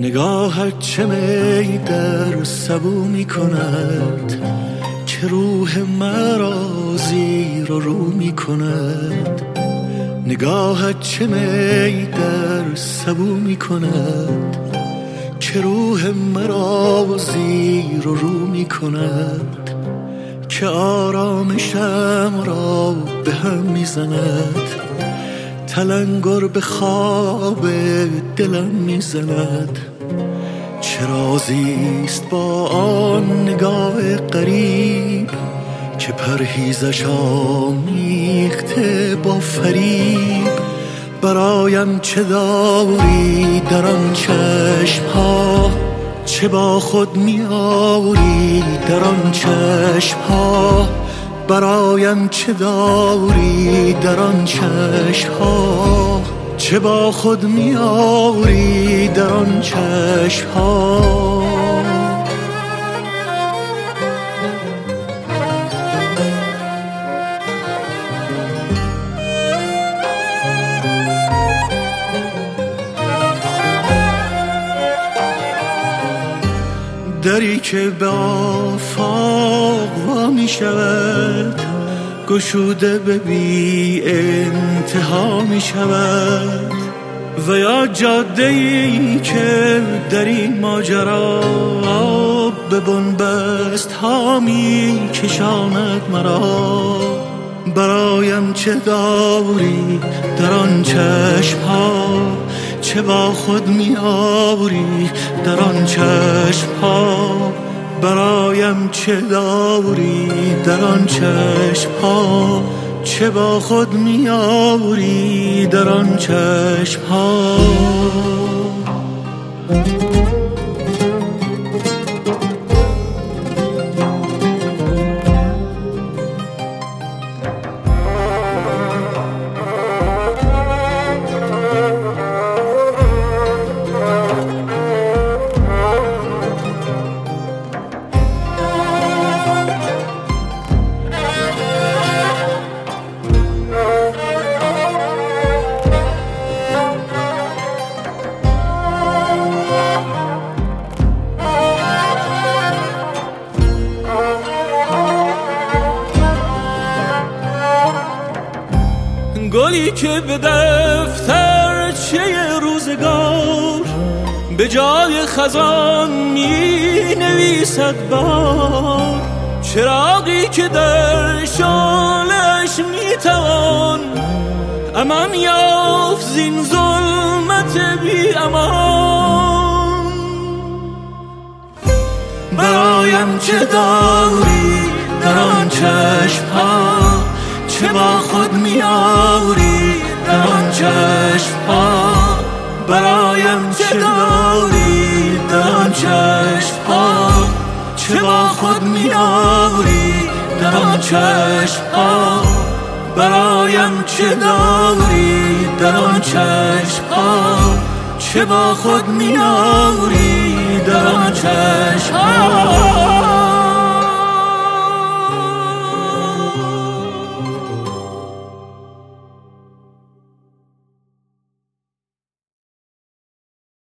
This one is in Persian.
نگاهت چه می در سبو می کند که روح مرا زیر و رو می کند. نگاهت چه می در سبو می کند که روح مرا زیر و رو می کند. که آرامشم را به هم می زند، تلنگر به خواب دلم می زند. چه رازیست با آن نگاه غریب که پرهیزش آمیخته با فریب. برایم چه داری در آن چشم‌ها، چه با خود می آوری در آن چشم‌ها. برایم چه داری در آن چشم‌ها، چه با خود می آوری در آن چشم‌ها. دری که به آفاق وا می شود، گشوده به بی انتها می شود. و یا جاده‌ای که در این ماجرا به بنبست ها می کشاند مرا. برایم چه داری در آن چشم‌ها، چه با خود می آوری در آن چشم‌ها. برایم چه داری در آن چشم‌ها، چه با خود می آوری در آن چشم‌ها. گلی که به دفترچه روزگار به جای خزان می نویسد بار. چراغی که در شعله‌اش می توان امان یافت زین ظلمت بی امان. برایم چه داری در آن چشم‌ها، چه با خود می آوری در آن چشم‌ها. برایم چه داری در آن چشم‌ها، چه با خود می آوری در آن چشم‌ها. برایم چه داری در آن چشم‌ها، چه با خود می آوری در آن چشم‌ها.